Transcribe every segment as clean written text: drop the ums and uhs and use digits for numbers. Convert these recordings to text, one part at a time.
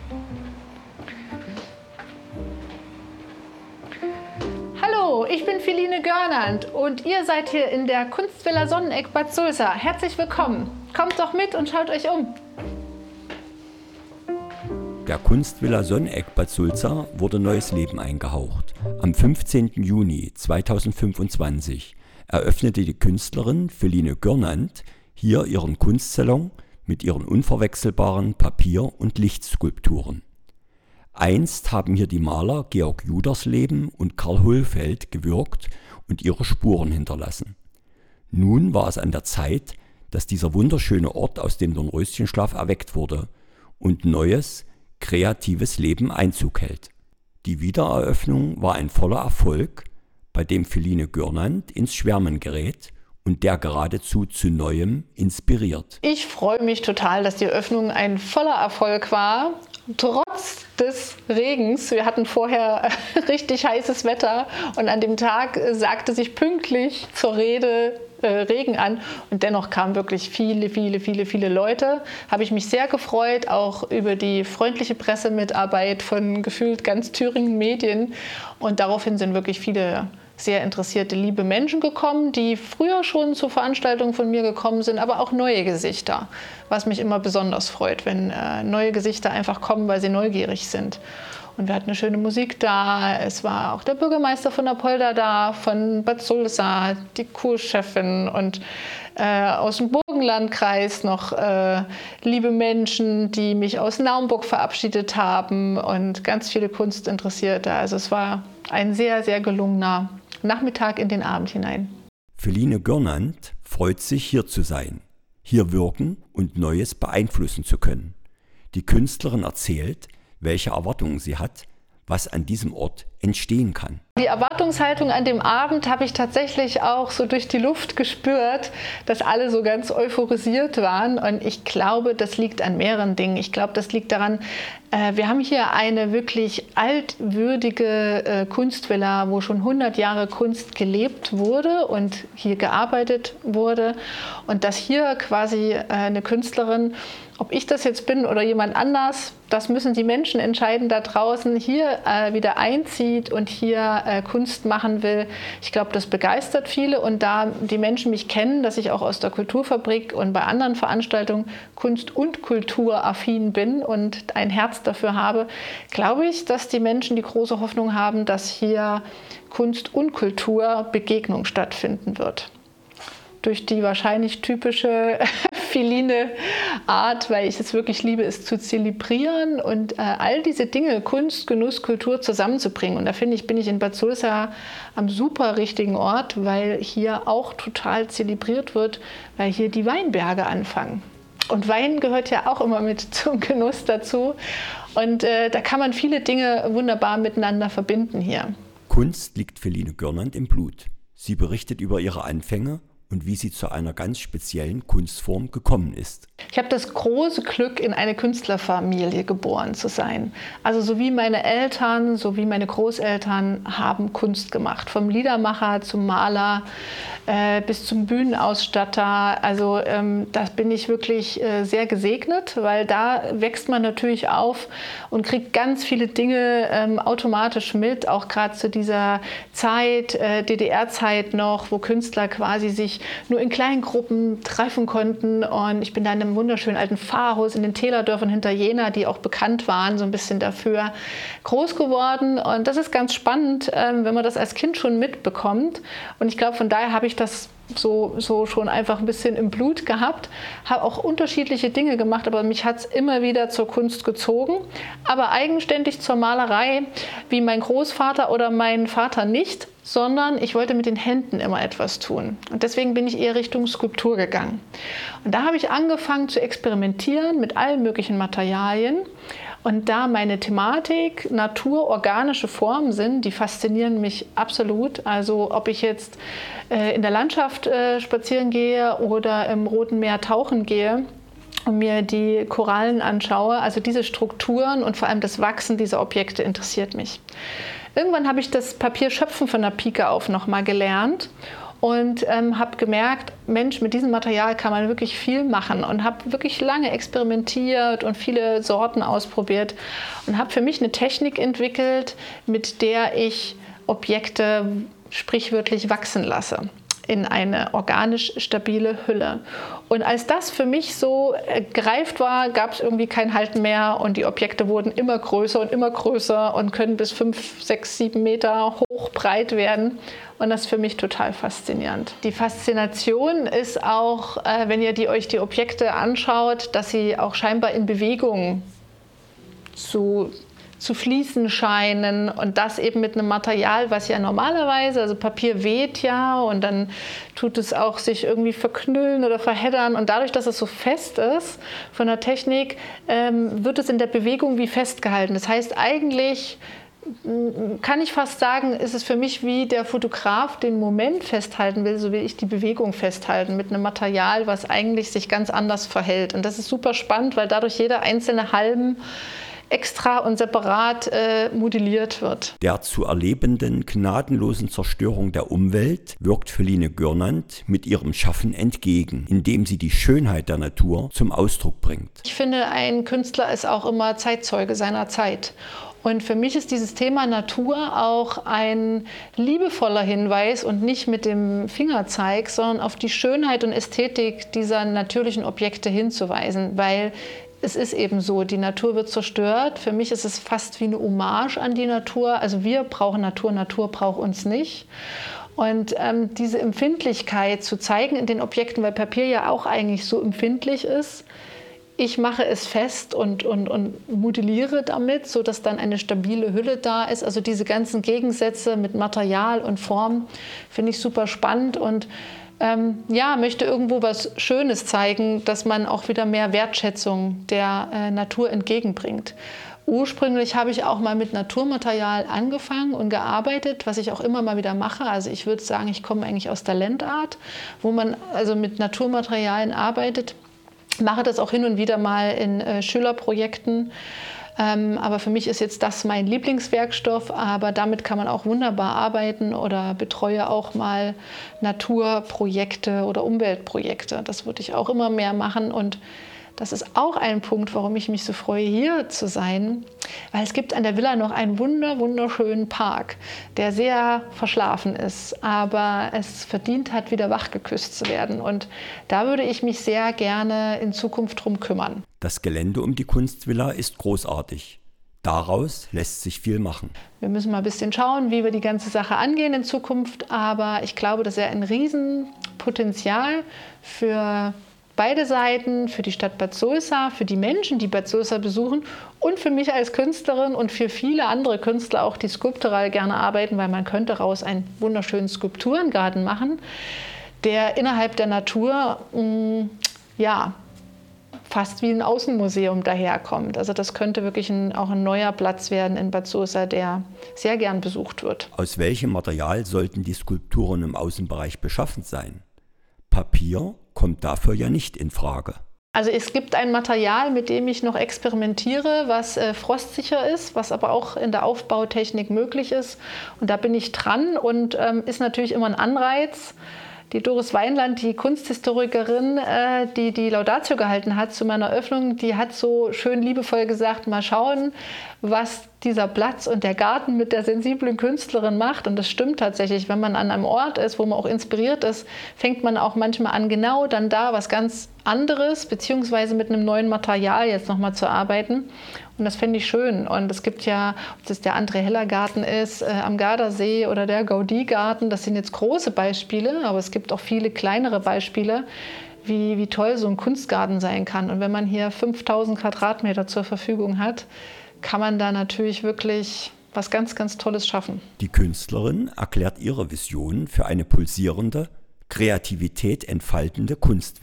Hallo, ich bin Feline Görnand und ihr seid hier in der Kunstvilla Sonneneck Bad Sulza. Herzlich willkommen. Kommt doch mit und schaut euch um. Der Kunstvilla Sonneneck Bad Sulza wurde neues Leben eingehaucht. Am 15. Juni 2025 eröffnete die Künstlerin Feline Görnand hier ihren Kunstsalon mit ihren unverwechselbaren Papier- und Lichtskulpturen. Einst haben hier die Maler Georg Judersleben und Karl Hohlfeld gewirkt und ihre Spuren hinterlassen. Nun war es an der Zeit, dass dieser wunderschöne Ort aus dem Dornröschenschlaf erweckt wurde und neues, kreatives Leben Einzug hält. Die Wiedereröffnung war ein voller Erfolg, bei dem Feline Görnand ins Schwärmen gerät und der geradezu zu Neuem inspiriert. Ich freue mich total, dass die Eröffnung ein voller Erfolg war. Trotz des Regens, wir hatten vorher richtig heißes Wetter und an dem Tag sagte sich pünktlich zur Rede Regen an und dennoch kamen wirklich viele Leute. Habe ich mich sehr gefreut, auch über die freundliche Pressemitarbeit von gefühlt ganz Thüringen Medien, und daraufhin sind wirklich viele sehr interessierte, liebe Menschen gekommen, die früher schon zu Veranstaltungen von mir gekommen sind, aber auch neue Gesichter, was mich immer besonders freut, wenn neue Gesichter einfach kommen, weil sie neugierig sind. Und wir hatten eine schöne Musik da, es war auch der Bürgermeister von Apolda da, von Bad Sulza, die Kurchefin und aus dem Burgenlandkreis noch liebe Menschen, die mich aus Naumburg verabschiedet haben und ganz viele Kunstinteressierte. Also es war ein sehr, sehr gelungener Nachmittag in den Abend hinein. Feline Görnand freut sich, hier zu sein, hier wirken und Neues beeinflussen zu können. Die Künstlerin erzählt, welche Erwartungen sie hat, was an diesem Ort entstehen kann. Die Erwartungshaltung an dem Abend habe ich tatsächlich auch so durch die Luft gespürt, dass alle so ganz euphorisiert waren. Und ich glaube, das liegt an mehreren Dingen. Ich glaube, das liegt daran, wir haben hier eine wirklich altwürdige Kunstvilla, wo schon 100 Jahre Kunst gelebt wurde und hier gearbeitet wurde. Und dass hier quasi eine Künstlerin, ob ich das jetzt bin oder jemand anders, das müssen die Menschen entscheiden da draußen, hier wieder einzieht und hier Kunst machen will. Ich glaube, das begeistert viele, und da die Menschen mich kennen, dass ich auch aus der Kulturfabrik und bei anderen Veranstaltungen kunst- und kulturaffin bin und ein Herz dafür habe, glaube ich, dass die Menschen die große Hoffnung haben, dass hier Kunst und Kultur Begegnung stattfinden wird. Durch die wahrscheinlich typische Feline Art, weil ich es wirklich liebe, es zu zelebrieren und all diese Dinge, Kunst, Genuss, Kultur zusammenzubringen. Und da finde ich, bin ich in Bad Sulza am super richtigen Ort, weil hier auch total zelebriert wird, weil hier die Weinberge anfangen. Und Wein gehört ja auch immer mit zum Genuss dazu. Und da kann man viele Dinge wunderbar miteinander verbinden hier. Kunst liegt Feline Görnand im Blut. Sie berichtet über ihre Anfänge und wie sie zu einer ganz speziellen Kunstform gekommen ist. Ich habe das große Glück, in eine Künstlerfamilie geboren zu sein. Also so wie meine Eltern, so wie meine Großeltern haben Kunst gemacht. Vom Liedermacher zum Maler bis zum Bühnenausstatter. Also da bin ich wirklich sehr gesegnet, weil da wächst man natürlich auf und kriegt ganz viele Dinge automatisch mit. Auch gerade zu dieser Zeit, DDR-Zeit noch, wo Künstler quasi sich nur in kleinen Gruppen treffen konnten. Und ich bin da in einem wunderschönen alten Pfarrhaus in den Tälerdörfern hinter Jena, die auch bekannt waren, so ein bisschen dafür, groß geworden. Und das ist ganz spannend, wenn man das als Kind schon mitbekommt. Und ich glaube, von daher habe ich das so schon einfach ein bisschen im Blut gehabt, habe auch unterschiedliche Dinge gemacht, aber mich hat es immer wieder zur Kunst gezogen, aber eigenständig zur Malerei, wie mein Großvater oder mein Vater nicht, sondern ich wollte mit den Händen immer etwas tun. Und deswegen bin ich eher Richtung Skulptur gegangen. Und da habe ich angefangen zu experimentieren mit allen möglichen Materialien. Und da meine Thematik Natur, organische Formen sind, die faszinieren mich absolut. Also ob ich jetzt in der Landschaft spazieren gehe oder im Roten Meer tauchen gehe und mir die Korallen anschaue, also diese Strukturen und vor allem das Wachsen dieser Objekte interessiert mich. Irgendwann habe ich das Papierschöpfen von der Pike auf nochmal gelernt. und habe gemerkt, Mensch, mit diesem Material kann man wirklich viel machen und habe wirklich lange experimentiert und viele Sorten ausprobiert und habe für mich eine Technik entwickelt, mit der ich Objekte sprichwörtlich wachsen lasse in eine organisch stabile Hülle. Und als das für mich so gereift war, gab es irgendwie kein Halten mehr und die Objekte wurden immer größer und können bis 5, 6, 7 Meter hoch breit werden. Und das ist für mich total faszinierend. Die Faszination ist auch, wenn ihr euch die Objekte anschaut, dass sie auch scheinbar in Bewegung zu fließen scheinen und das eben mit einem Material, was ja normalerweise, also Papier weht ja und dann tut es auch sich irgendwie verknüllen oder verheddern und dadurch, dass es so fest ist von der Technik, wird es in der Bewegung wie festgehalten. Das heißt eigentlich, kann ich fast sagen, ist es für mich wie der Fotograf den Moment festhalten will, so will ich die Bewegung festhalten mit einem Material, was eigentlich sich ganz anders verhält. Und das ist super spannend, weil dadurch jeder einzelne Halm extra und separat modelliert wird. Der zu erlebenden gnadenlosen Zerstörung der Umwelt wirkt Feline Gürnand mit ihrem Schaffen entgegen, indem sie die Schönheit der Natur zum Ausdruck bringt. Ich finde, ein Künstler ist auch immer Zeitzeuge seiner Zeit. Und für mich ist dieses Thema Natur auch ein liebevoller Hinweis und nicht mit dem Fingerzeig, sondern auf die Schönheit und Ästhetik dieser natürlichen Objekte hinzuweisen, weil es ist eben so, die Natur wird zerstört. Für mich ist es fast wie eine Hommage an die Natur. Also wir brauchen Natur, Natur braucht uns nicht. Und diese Empfindlichkeit zu zeigen in den Objekten, weil Papier ja auch eigentlich so empfindlich ist. Ich mache es fest und modelliere damit, sodass dann eine stabile Hülle da ist. Also diese ganzen Gegensätze mit Material und Form finde ich super spannend und möchte irgendwo was Schönes zeigen, dass man auch wieder mehr Wertschätzung der Natur entgegenbringt. Ursprünglich habe ich auch mal mit Naturmaterial angefangen und gearbeitet, was ich auch immer mal wieder mache. Also ich würde sagen, ich komme eigentlich aus der Landart, wo man also mit Naturmaterialien arbeitet. Mache das auch hin und wieder mal in Schülerprojekten. Aber für mich ist jetzt das mein Lieblingswerkstoff, aber damit kann man auch wunderbar arbeiten oder betreue auch mal Naturprojekte oder Umweltprojekte. Das würde ich auch immer mehr machen und das ist auch ein Punkt, warum ich mich so freue, hier zu sein, weil es gibt an der Villa noch einen wunderschönen Park, der sehr verschlafen ist, aber es verdient hat, wieder wachgeküsst zu werden. Und da würde ich mich sehr gerne in Zukunft drum kümmern. Das Gelände um die Kunstvilla ist großartig. Daraus lässt sich viel machen. Wir müssen mal ein bisschen schauen, wie wir die ganze Sache angehen in Zukunft, aber ich glaube, das ist ja ein Riesenpotenzial für beide Seiten, für die Stadt Bad Sulza, für die Menschen, die Bad Sulza besuchen und für mich als Künstlerin und für viele andere Künstler auch, die skulptural gerne arbeiten, weil man könnte daraus einen wunderschönen Skulpturengarten machen, der innerhalb der Natur fast wie ein Außenmuseum daherkommt. Also das könnte wirklich auch ein neuer Platz werden in Bad Sulza, der sehr gern besucht wird. Aus welchem Material sollten die Skulpturen im Außenbereich beschaffen sein? Papier kommt dafür ja nicht in Frage. Also es gibt ein Material, mit dem ich noch experimentiere, was frostsicher ist, was aber auch in der Aufbautechnik möglich ist. Und da bin ich dran und ist natürlich immer ein Anreiz. Die Doris Weinland, die Kunsthistorikerin, die Laudatio gehalten hat zu meiner Eröffnung, die hat so schön liebevoll gesagt, mal schauen, was dieser Platz und der Garten mit der sensiblen Künstlerin macht. Und das stimmt tatsächlich. Wenn man an einem Ort ist, wo man auch inspiriert ist, fängt man auch manchmal an, genau dann da was ganz anderes, beziehungsweise mit einem neuen Material jetzt nochmal zu arbeiten. Und das fände ich schön. Und es gibt ja, ob das der André-Heller-Garten ist, am Gardasee oder der Gaudí-Garten, das sind jetzt große Beispiele, aber es gibt auch viele kleinere Beispiele, wie toll so ein Kunstgarten sein kann. Und wenn man hier 5000 Quadratmeter zur Verfügung hat, kann man da natürlich wirklich was ganz, ganz Tolles schaffen. Die Künstlerin erklärt ihre Vision für eine pulsierende, Kreativität entfaltende Kunstvilla.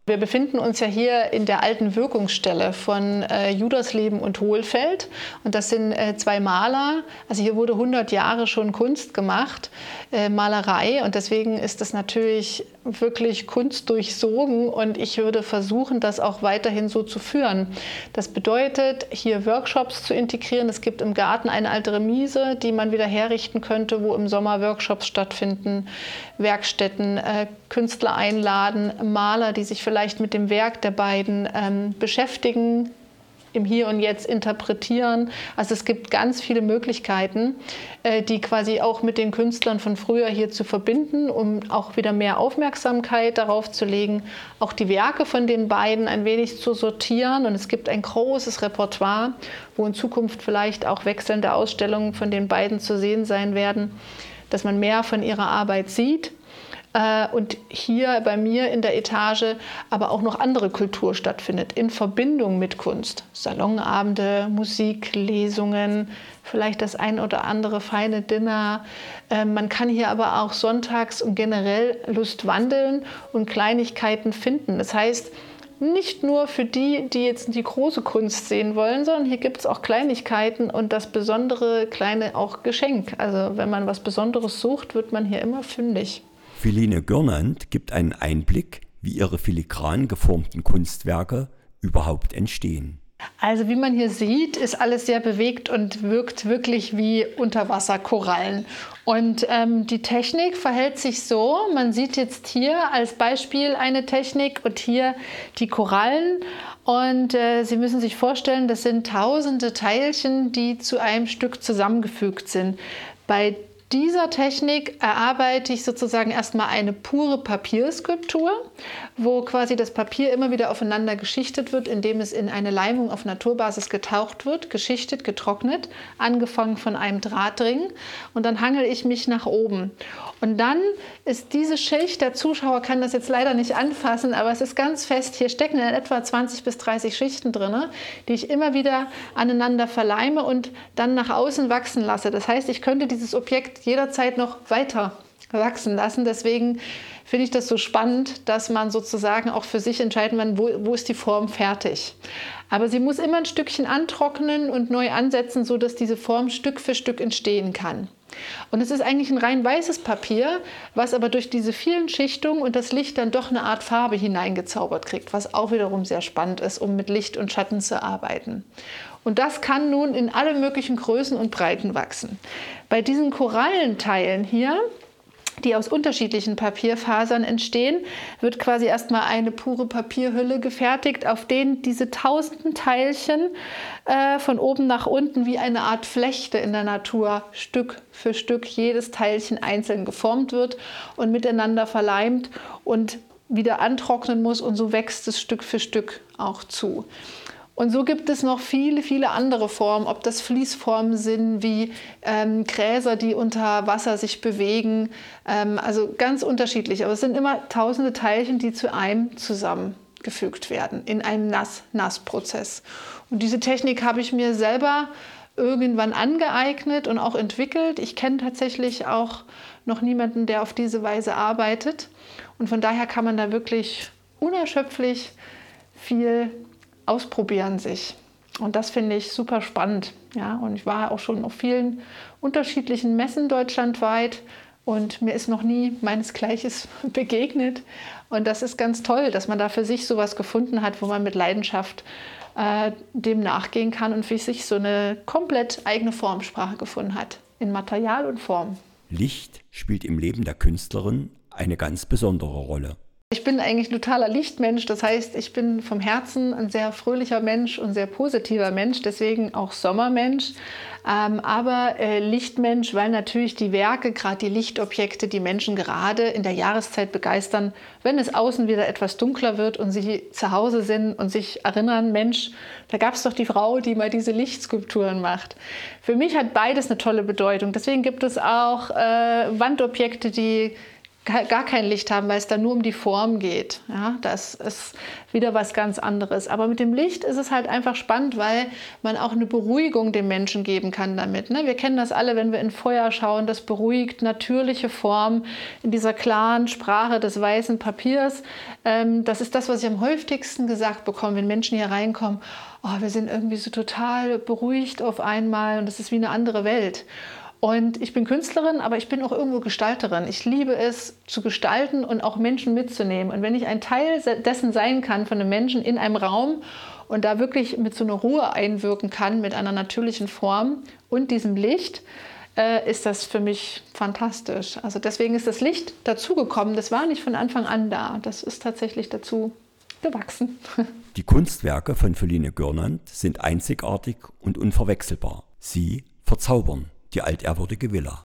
Wir befinden uns ja hier in der alten Wirkungsstelle von Judersleben und Hohlfeld. Und das sind zwei Maler. Also hier wurde 100 Jahre schon Kunst gemacht, Malerei. Und deswegen ist das natürlich wirklich kunstdurchsogen. Und ich würde versuchen, das auch weiterhin so zu führen. Das bedeutet, hier Workshops zu integrieren. Es gibt im Garten eine alte Remise, die man wieder herrichten könnte, wo im Sommer Workshops stattfinden, Werkstätten, Künstler einladen, Maler, die sich vielleicht mit dem Werk der beiden beschäftigen, im Hier und Jetzt interpretieren. Also es gibt ganz viele Möglichkeiten, die quasi auch mit den Künstlern von früher hier zu verbinden, um auch wieder mehr Aufmerksamkeit darauf zu legen, auch die Werke von den beiden ein wenig zu sortieren. Und es gibt ein großes Repertoire, wo in Zukunft vielleicht auch wechselnde Ausstellungen von den beiden zu sehen sein werden, dass man mehr von ihrer Arbeit sieht. Und hier bei mir in der Etage aber auch noch andere Kultur stattfindet, in Verbindung mit Kunst. Salonabende, Musik, Lesungen, vielleicht das ein oder andere feine Dinner. Man kann hier aber auch sonntags und generell Lust wandeln und Kleinigkeiten finden. Das heißt, nicht nur für die, die jetzt die große Kunst sehen wollen, sondern hier gibt es auch Kleinigkeiten und das besondere kleine auch Geschenk. Also wenn man was Besonderes sucht, wird man hier immer fündig. Philine Gürnand gibt einen Einblick, wie ihre filigran geformten Kunstwerke überhaupt entstehen. Also wie man hier sieht, ist alles sehr bewegt und wirkt wirklich wie Unterwasserkorallen. Und die Technik verhält sich so, man sieht jetzt hier als Beispiel eine Technik und hier die Korallen. Und Sie müssen sich vorstellen, das sind tausende Teilchen, die zu einem Stück zusammengefügt sind. Bei dieser Technik erarbeite ich sozusagen erstmal eine pure Papierskulptur, wo quasi das Papier immer wieder aufeinander geschichtet wird, indem es in eine Leimung auf Naturbasis getaucht wird, geschichtet, getrocknet, angefangen von einem Drahtring. Und dann hangel ich mich nach oben. Und dann ist diese Schicht, der Zuschauer kann das jetzt leider nicht anfassen, aber es ist ganz fest, hier stecken in etwa 20 bis 30 Schichten drin, die ich immer wieder aneinander verleime und dann nach außen wachsen lasse. Das heißt, ich könnte dieses Objekt jederzeit noch weiter wachsen lassen. Deswegen finde ich das so spannend, dass man sozusagen auch für sich entscheiden kann, wo ist die Form fertig. Aber sie muss immer ein Stückchen antrocknen und neu ansetzen, sodass diese Form Stück für Stück entstehen kann. Und es ist eigentlich ein rein weißes Papier, was aber durch diese vielen Schichtungen und das Licht dann doch eine Art Farbe hineingezaubert kriegt, was auch wiederum sehr spannend ist, um mit Licht und Schatten zu arbeiten. Und das kann nun in alle möglichen Größen und Breiten wachsen. Bei diesen Korallenteilen hier, die aus unterschiedlichen Papierfasern entstehen, wird quasi erstmal eine pure Papierhülle gefertigt, auf denen diese tausenden Teilchen von oben nach unten wie eine Art Flechte in der Natur Stück für Stück jedes Teilchen einzeln geformt wird und miteinander verleimt und wieder antrocknen muss, und so wächst es Stück für Stück auch zu. Und so gibt es noch viele, viele andere Formen, ob das Fließformen sind, wie Gräser, die unter Wasser sich bewegen, also ganz unterschiedlich. Aber es sind immer tausende Teilchen, die zu einem zusammengefügt werden in einem Nass-Nass-Prozess. Und diese Technik habe ich mir selber irgendwann angeeignet und auch entwickelt. Ich kenne tatsächlich auch noch niemanden, der auf diese Weise arbeitet. Und von daher kann man da wirklich unerschöpflich viel ausprobieren sich. Und das finde ich super spannend. Ja, und ich war auch schon auf vielen unterschiedlichen Messen deutschlandweit und mir ist noch nie meinesgleiches begegnet. Und das ist ganz toll, dass man da für sich sowas gefunden hat, wo man mit Leidenschaft dem nachgehen kann und für sich so eine komplett eigene Formsprache gefunden hat, in Material und Form. Licht spielt im Leben der Künstlerin eine ganz besondere Rolle. Ich bin eigentlich ein totaler Lichtmensch, das heißt, ich bin vom Herzen ein sehr fröhlicher Mensch und sehr positiver Mensch, deswegen auch Sommermensch, aber Lichtmensch, weil natürlich die Werke, gerade die Lichtobjekte, die Menschen gerade in der Jahreszeit begeistern, wenn es außen wieder etwas dunkler wird und sie zu Hause sind und sich erinnern, Mensch, da gab es doch die Frau, die mal diese Lichtskulpturen macht. Für mich hat beides eine tolle Bedeutung, deswegen gibt es auch Wandobjekte, die gar kein Licht haben, weil es da nur um die Form geht. Ja, das ist wieder was ganz anderes. Aber mit dem Licht ist es halt einfach spannend, weil man auch eine Beruhigung dem Menschen geben kann damit. Ne? Wir kennen das alle, wenn wir in Feuer schauen, das beruhigt, natürliche Form in dieser klaren Sprache des weißen Papiers. Das ist das, was ich am häufigsten gesagt bekomme, wenn Menschen hier reinkommen. Oh, wir sind irgendwie so total beruhigt auf einmal und das ist wie eine andere Welt. Und ich bin Künstlerin, aber ich bin auch irgendwo Gestalterin. Ich liebe es, zu gestalten und auch Menschen mitzunehmen. Und wenn ich ein Teil dessen sein kann, von einem Menschen in einem Raum und da wirklich mit so einer Ruhe einwirken kann, mit einer natürlichen Form und diesem Licht, ist das für mich fantastisch. Also deswegen ist das Licht dazugekommen. Das war nicht von Anfang an da. Das ist tatsächlich dazu gewachsen. Die Kunstwerke von Feline Gürnand sind einzigartig und unverwechselbar. Sie verzaubern die altehrwürdige Villa.